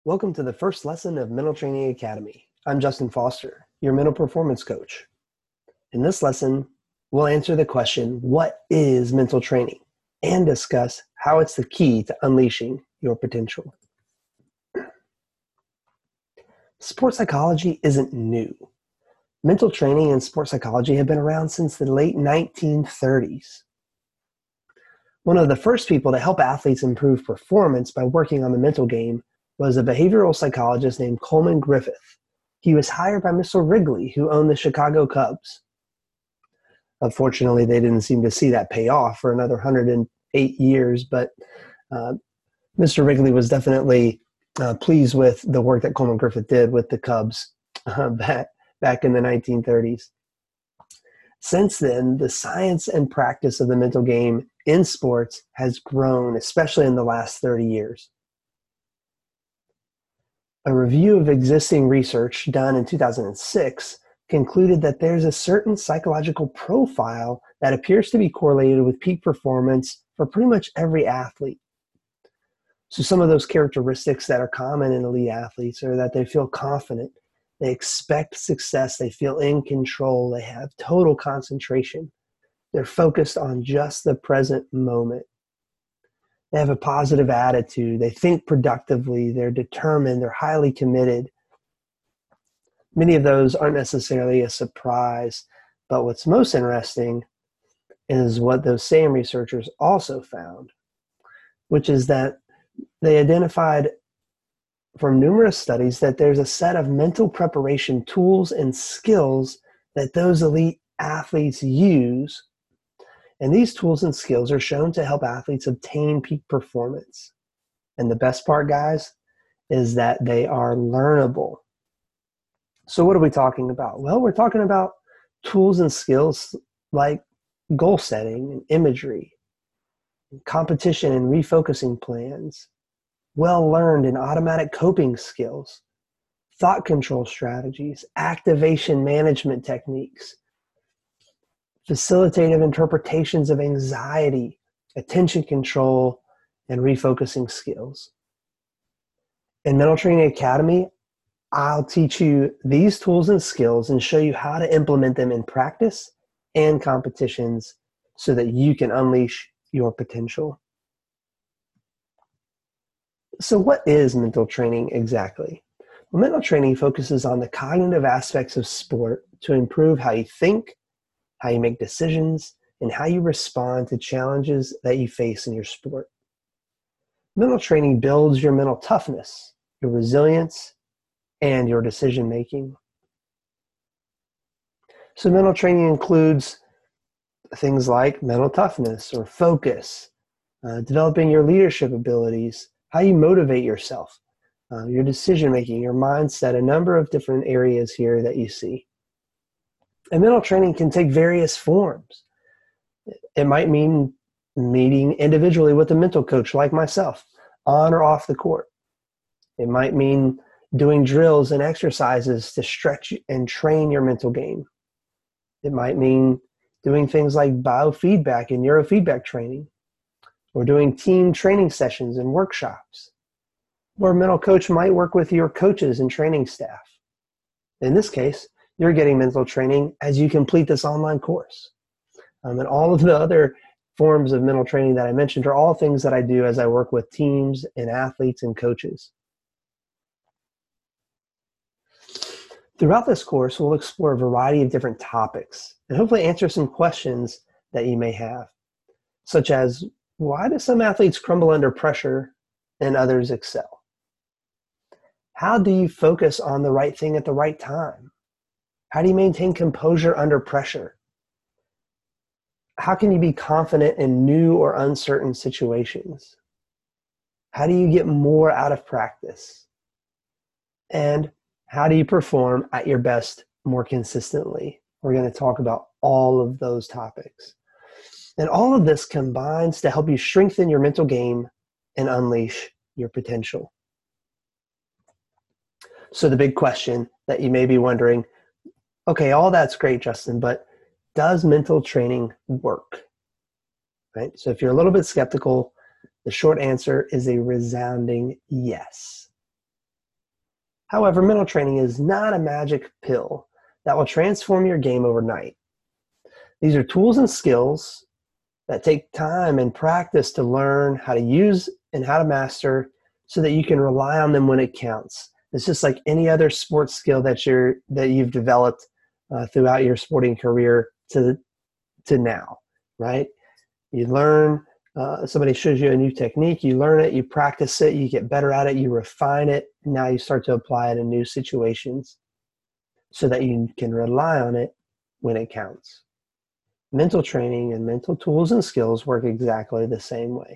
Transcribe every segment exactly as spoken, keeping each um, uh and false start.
Welcome to the first lesson of Mental Training Academy. I'm Justin Foster, your mental performance coach. In this lesson, we'll answer the question, what is mental training? And discuss how it's the key to unleashing your potential. Sports psychology isn't new. Mental training and sports psychology have been around since the late nineteen thirties. One of the first people to help athletes improve performance by working on the mental game was a behavioral psychologist named Coleman Griffith. He was hired by Mister Wrigley, who owned the Chicago Cubs. Unfortunately, they didn't seem to see that pay off for another one hundred eight years, but uh, Mister Wrigley was definitely uh, pleased with the work that Coleman Griffith did with the Cubs uh, back, back in the nineteen thirties. Since then, the science and practice of the mental game in sports has grown, especially in the last thirty years. A review of existing research done in two thousand six concluded that there's a certain psychological profile that appears to be correlated with peak performance for pretty much every athlete. So some of those characteristics that are common in elite athletes are that they feel confident, they expect success, they feel in control, they have total concentration, they're focused on just the present moment. They have a positive attitude. They think productively. They're determined. They're highly committed. Many of those aren't necessarily a surprise, but what's most interesting is what those same researchers also found, which is that they identified from numerous studies that there's a set of mental preparation tools and skills that those elite athletes use. And these tools and skills are shown to help athletes obtain peak performance. And the best part, guys, is that they are learnable. So what are we talking about? Well, we're talking about tools and skills like goal setting and imagery, competition and refocusing plans, well-learned and automatic coping skills, thought control strategies, activation management techniques, facilitative interpretations of anxiety, attention control, and refocusing skills. In Mental Training Academy, I'll teach you these tools and skills and show you how to implement them in practice and competitions so that you can unleash your potential. So what is mental training exactly? Well, mental training focuses on the cognitive aspects of sport to improve how you think, how you make decisions, and how you respond to challenges that you face in your sport. Mental training builds your mental toughness, your resilience, and your decision-making. So mental training includes things like mental toughness or focus, uh, developing your leadership abilities, how you motivate yourself, uh, your decision-making, your mindset, a number of different areas here that you see. And mental training can take various forms. It might mean meeting individually with a mental coach like myself, on or off the court. It might mean doing drills and exercises to stretch and train your mental game. It might mean doing things like biofeedback and neurofeedback training, or doing team training sessions and workshops. Or a mental coach might work with your coaches and training staff. In this case, you're getting mental training as you complete this online course. Um, and all of the other forms of mental training that I mentioned are all things that I do as I work with teams and athletes and coaches. Throughout this course, we'll explore a variety of different topics and hopefully answer some questions that you may have, such as, why do some athletes crumble under pressure and others excel? How do you focus on the right thing at the right time? How do you maintain composure under pressure? How can you be confident in new or uncertain situations? How do you get more out of practice? And how do you perform at your best more consistently? We're going to talk about all of those topics. And all of this combines to help you strengthen your mental game and unleash your potential. So the big question that you may be wondering, okay, all that's great, Justin, but does mental training work? Right? So if you're a little bit skeptical, the short answer is a resounding yes. However, mental training is not a magic pill that will transform your game overnight. These are tools and skills that take time and practice to learn how to use and how to master so that you can rely on them when it counts. It's just like any other sports skill that you're that you've developed uh, throughout your sporting career to to now, right? You learn, uh, somebody shows you a new technique, you learn it, you practice it, you get better at it, you refine it. Now you start to apply it in new situations so that you can rely on it when it counts. Mental training and mental tools and skills work exactly the same way.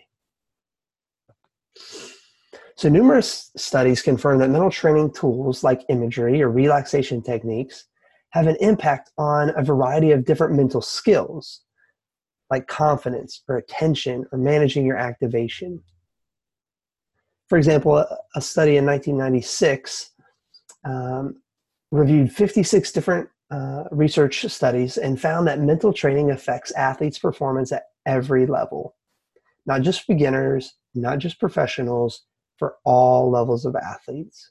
So numerous studies confirm that mental training tools like imagery or relaxation techniques have an impact on a variety of different mental skills, like confidence or attention or managing your activation. For example, a study in nineteen ninety-six um, reviewed fifty-six different uh, research studies and found that mental training affects athletes' performance at every level, not just beginners, not just professionals, for all levels of athletes.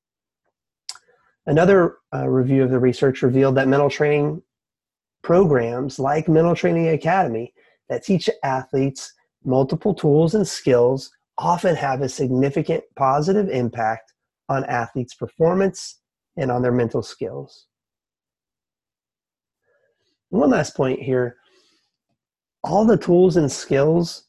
Another uh, review of the research revealed that mental training programs like Mental Training Academy that teach athletes multiple tools and skills often have a significant positive impact on athletes' performance and on their mental skills. One last point here. All the tools and skills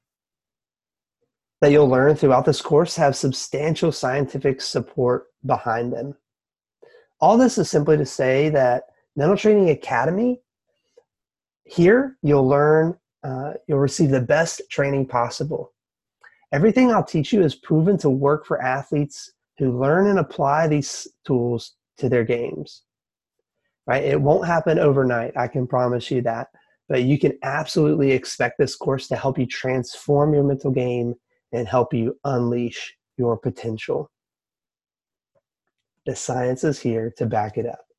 that you'll learn throughout this course have substantial scientific support behind them. All this is simply to say that Mental Training Academy, here you'll learn, uh, you'll receive the best training possible. Everything I'll teach you is proven to work for athletes who learn and apply these tools to their games. Right? It won't happen overnight, I can promise you that, but you can absolutely expect this course to help you transform your mental game and help you unleash your potential. The science is here to back it up.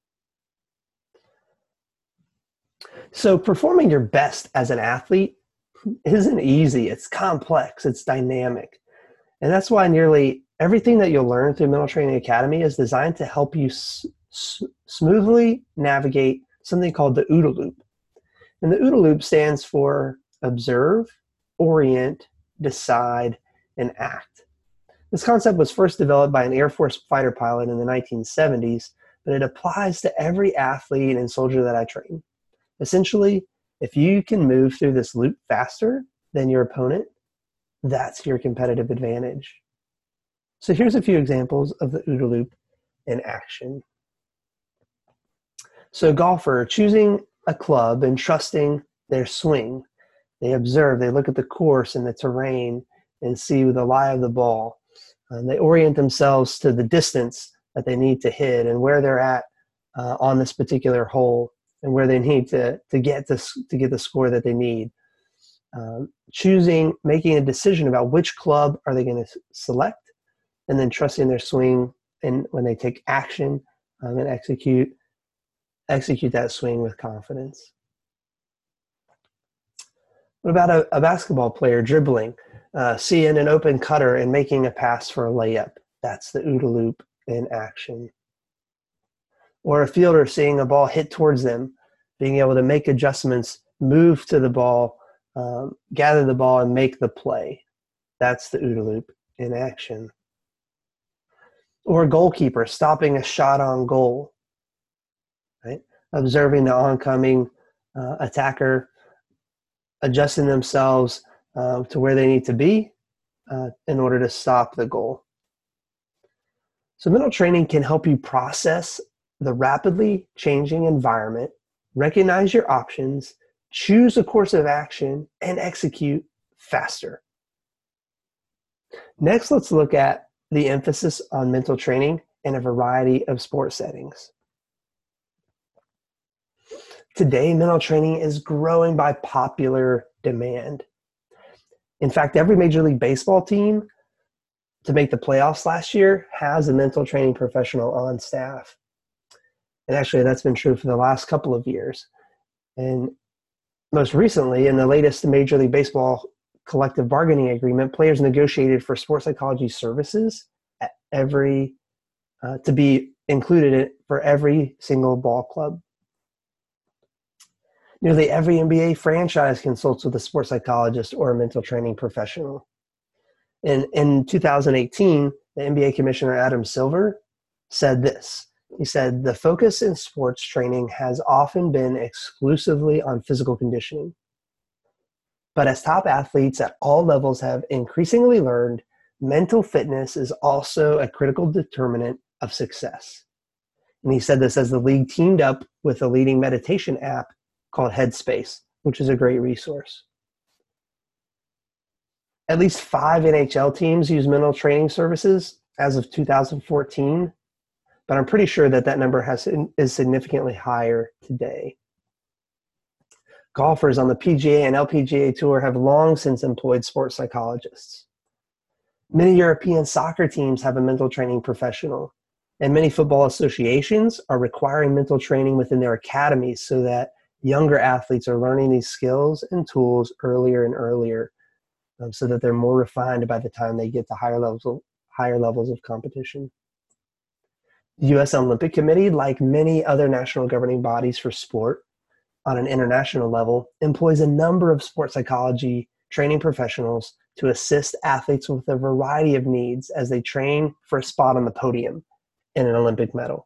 So performing your best as an athlete isn't easy. It's complex. It's dynamic. And that's why nearly everything that you'll learn through Mental Training Academy is designed to help you s- s- smoothly navigate something called the OODA loop. And the OODA loop stands for observe, orient, decide, and act. This concept was first developed by an Air Force fighter pilot in the nineteen seventies, but it applies to every athlete and soldier that I train. Essentially, if you can move through this loop faster than your opponent, that's your competitive advantage. So here's a few examples of the OODA loop in action. So a golfer choosing a club and trusting their swing. They observe, they look at the course and the terrain and see the lie of the ball. And they orient themselves to the distance that they need to hit and where they're at uh, on this particular hole and where they need to, to, get this, to get the score that they need. Um, choosing, making a decision about which club are they going to select, and then trusting their swing and when they take action um, and execute, execute that swing with confidence. What about a, a basketball player dribbling, uh, seeing an open cutter and making a pass for a layup? That's the OODA loop in action. Or a fielder seeing a ball hit towards them, being able to make adjustments, move to the ball, um, gather the ball, and make the play. That's the OODA loop in action. Or a goalkeeper stopping a shot on goal, right? Observing the oncoming uh, attacker, adjusting themselves uh, to where they need to be uh, in order to stop the goal. So mental training can help you process the rapidly changing environment, recognize your options, choose a course of action, and execute faster. Next, let's look at the emphasis on mental training in a variety of sport settings. Today, mental training is growing by popular demand. In fact, every Major League Baseball team to make the playoffs last year has a mental training professional on staff. And actually, that's been true for the last couple of years. And most recently, in the latest Major League Baseball collective bargaining agreement, players negotiated for sports psychology services at every uh, to be included in, for every single ball club. Nearly every N B A franchise consults with a sports psychologist or a mental training professional. In, in two thousand eighteen, the N B A Commissioner Adam Silver said this. He said, "The focus in sports training has often been exclusively on physical conditioning. But as top athletes at all levels have increasingly learned, mental fitness is also a critical determinant of success." And he said this as the league teamed up with a leading meditation app called Headspace, which is a great resource. At least five N H L teams use mental training services as of two thousand fourteen, but I'm pretty sure that that number has is significantly higher today. Golfers on the P G A and L P G A Tour have long since employed sports psychologists. Many European soccer teams have a mental training professional, and many football associations are requiring mental training within their academies so that younger athletes are learning these skills and tools earlier and earlier, um, so that they're more refined by the time they get to higher levels of, higher levels of competition. The U S Olympic Committee, like many other national governing bodies for sport on an international level, employs a number of sports psychology training professionals to assist athletes with a variety of needs as they train for a spot on the podium in an Olympic medal.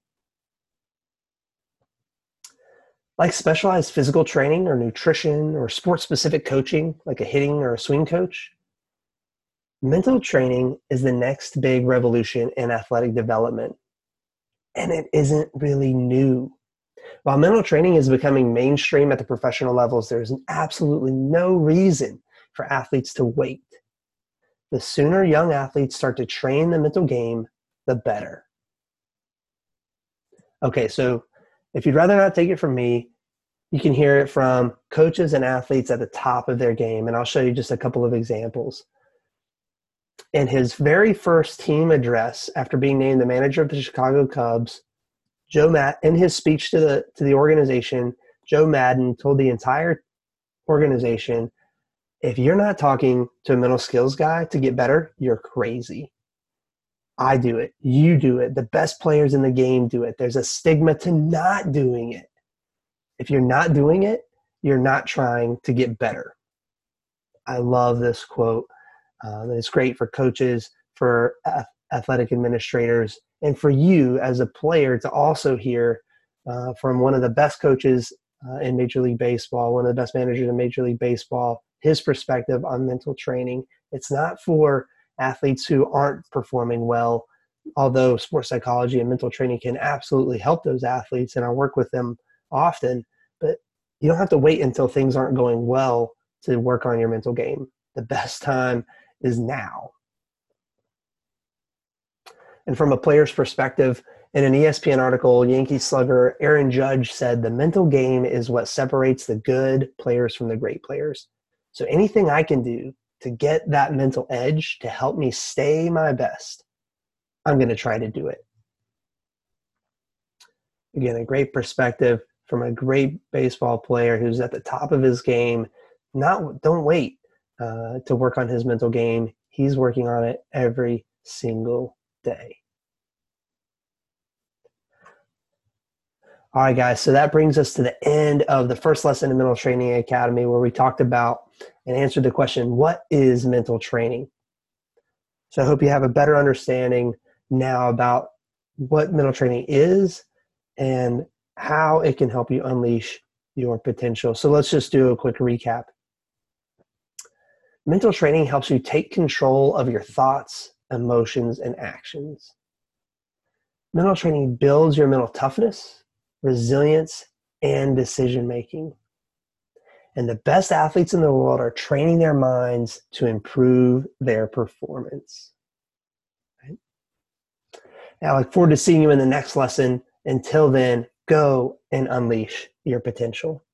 Like specialized physical training or nutrition or sport-specific coaching, like a hitting or a swing coach, mental training is the next big revolution in athletic development. And it isn't really new. While mental training is becoming mainstream at the professional levels, there's absolutely no reason for athletes to wait. The sooner young athletes start to train the mental game, the better. Okay, so if you'd rather not take it from me, you can hear it from coaches and athletes at the top of their game, and I'll show you just a couple of examples. In his very first team address after being named the manager of the Chicago Cubs, Joe Matt, in his speech to the to the organization, Joe Maddon told the entire organization, "If you're not talking to a mental skills guy to get better, you're crazy. I do it. You do it. The best players in the game do it. There's a stigma to not doing it. If you're not doing it, you're not trying to get better." I love this quote. Um, it's great for coaches, for ath- athletic administrators, and for you as a player to also hear uh, from one of the best coaches uh, in Major League Baseball, one of the best managers in Major League Baseball, his perspective on mental training. It's not for athletes who aren't performing well, although sports psychology and mental training can absolutely help those athletes, and I work with them often, but you don't have to wait until things aren't going well to work on your mental game. The best time is now. And from a player's perspective, in an E S P N article, Yankee slugger Aaron Judge said, "The mental game is what separates the good players from the great players. So anything I can do to get that mental edge to help me stay my best, I'm going to try to do it." Again, a great perspective from a great baseball player who's at the top of his game. Not, don't wait uh, to work on his mental game. He's working on it every single day. All right, guys, so that brings us to the end of the first lesson in Mental Training Academy, where we talked about and answered the question, what is mental training? So I hope you have a better understanding now about what mental training is and how it can help you unleash your potential. So let's just do a quick recap. Mental training helps you take control of your thoughts, emotions, and actions. Mental training builds your mental toughness, resilience, and decision-making. And the best athletes in the world are training their minds to improve their performance. Right? And I look forward to seeing you in the next lesson. Until then, go and unleash your potential.